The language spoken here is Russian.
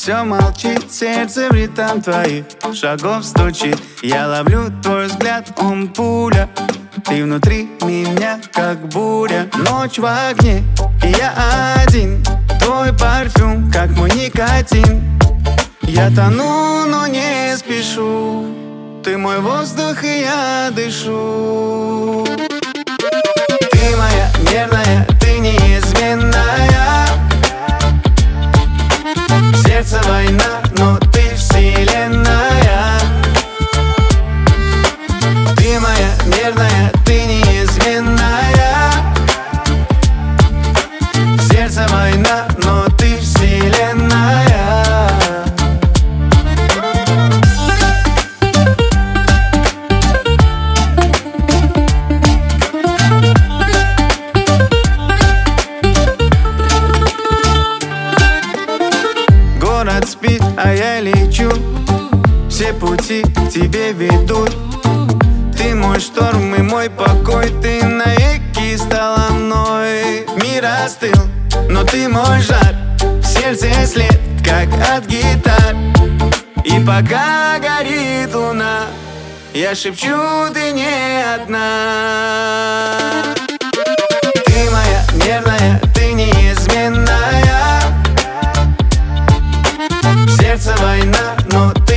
все молчит, сердце в ритм твоих шагов стучит. Я ловлю твой взгляд, он пуля. Ты внутри меня, как буря. Ночь в огне, и я один. Твой парфюм, как мой никотин. Я тону, но не спешу. Ты мой воздух, и я дышу. Ты моя нервная, ты неизменная. Сердце война, но ты вселенная. Ты моя нервная, ты неизменная. Сердце война, но ты вселенная. Город спит, а я лечу. Все пути к тебе ведут. Ты мой шторм и мой покой. Ты навеки стала мной. Мир остыл, но ты мой жар. В сердце след, как от гитар. И пока горит луна, я шепчу, ты не одна. Ты моя нервная, ты неизменная. Сердце война, но ты